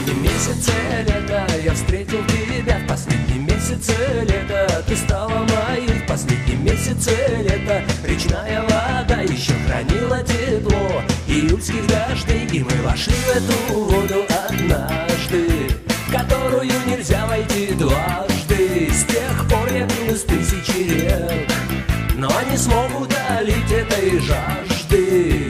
последнем месяце лета я встретил тебя. В последнем месяце лета ты стала моей. В последнем месяце лета речная вода еще хранила тепло июльских дождей. И мы вошли в эту воду однажды, в которую нельзя войти дважды. С тех пор я пил из тысячи рек, но не смог утолить этой жажды.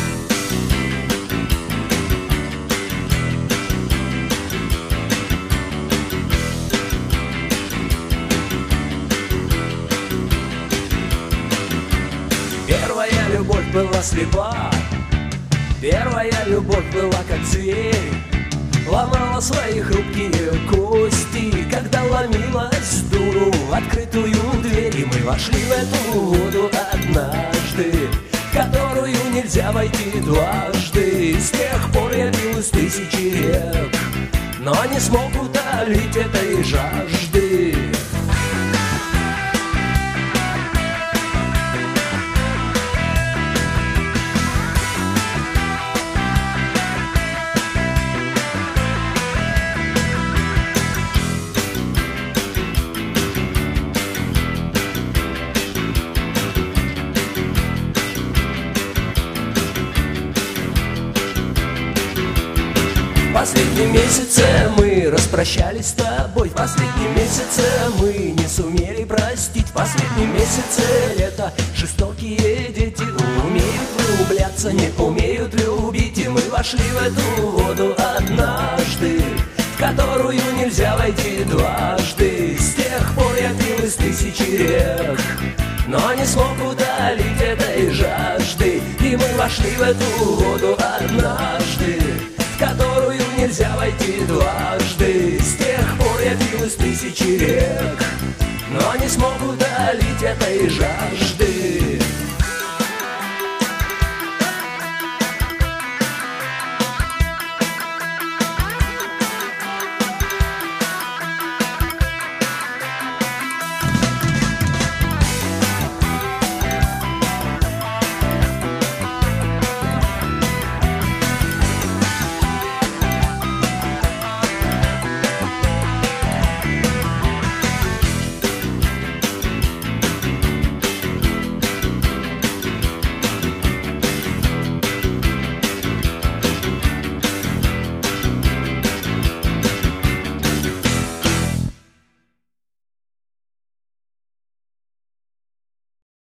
Первая любовь была слепа, первая любовь была как зверь, ломала свои хрупкие кости, когда ломилась дуру в открытую дверь. И мы вошли в эту воду однажды, в которую нельзя войти дважды. С тех пор я пил из тысячи рек, но не смог утолить этой жажды. В последнем месяце мы распрощались с тобой. В последнем месяце мы не сумели простить. В последнем месяце лета жестокие дети умеют влюбляться, не умеют любить. И мы вошли в эту воду однажды, в которую нельзя войти дважды. С тех пор я пил из тысячи рек, но не смог утолить этой жажды. И мы вошли в эту воду однажды, в которую нельзя войти дважды. С тех пор я пил из тысячи рек, но не смог утолить этой жажды.